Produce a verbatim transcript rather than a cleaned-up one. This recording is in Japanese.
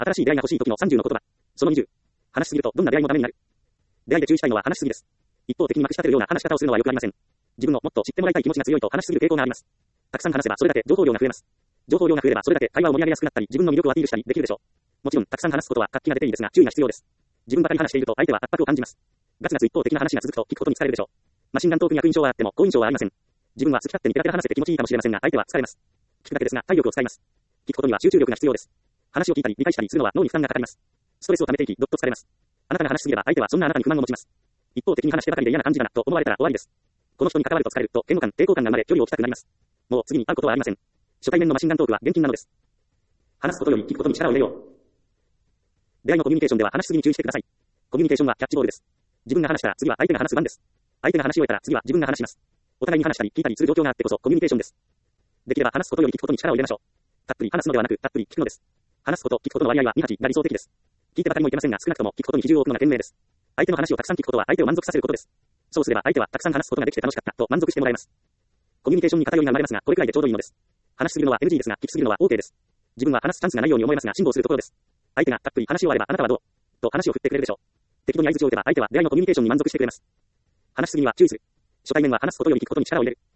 新しい出会いが欲しい時のさんじゅうの言葉。そのにじゅう。話しすぎるとどんな出会いもダメになる。出会いで注意したいのは話しすぎです。一方的にまくし立てるような話し方をするのは良くありません。自分をもっと知ってもらいたい気持ちが強いと話しすぎる傾向があります。たくさん話せばそれだけ情報量が増えます。情報量が増えればそれだけ会話を盛り上げやすくなったり、自分の魅力をアピールしたりできるでしょう。もちろんたくさん話すことは活気が出ていいですが、注意が必要です。自分ばかり話していると相手は圧迫を感じます。ガツガツ一方的な話が続くと聞くことに疲れるでしょう。マシンガントークに悪印象はあっても好印象はありません。自分は好き勝手にペラペラ話せて気持ちいいかもしれませんが、相手は疲れます。聞くだけですが体力を使います。聞くことには集中力が必要です。話を聞いたり理解したりするのは脳に負担がかかります。ストレスを溜めていき、どっと疲れます。あなたが話しすぎれば相手はそんなあなたに不満を持ちます。一方的に話してばかりで嫌な感じだなと思われたら終わりです。この人に関わると疲れると嫌悪感、抵抗感が生まれ距離を置きたくなります。もう次に会うことはありません。初対面のマシンガントークは厳禁なのです。話すことより聞くことに力を入れよう。出会いのコミュニケーションでは話しすぎに注意してください。コミュニケーションはキャッチボールです。自分が話したら次は相手が話す番です。相手が話し終えたら次は自分が話します。お互いに話したり聞いたりする状況があってこそコミュニケーションです。できれば話すことより聞くことに力を入れましょう。たっぷり話すのではなくたっぷり聞くのです。話すこと、聞くことの割合はに、はちが理想的です。聞いてばかりもいけませんが少なくとも聞くことに比重を置くのが賢明です。相手の話をたくさん聞くことは相手を満足させることです。そうすれば相手はたくさん話すことができて楽しかったと満足してもらえます。コミュニケーションに偏りが生まれますが、これくらいでちょうどいいのです。話しすぎるのは エヌジー ですが、聞きすぎるのは オーケー です。自分は話すチャンスがないように思いますが辛抱するところです。相手がたっぷり話し終わればあなたはどうと話を振ってくれるでしょう。適当に相槌を打てば相手は出会いのコミュニケーションに満足してくれます。話しすぎには注意する。初対面は話すことより聞くことに力を入れる。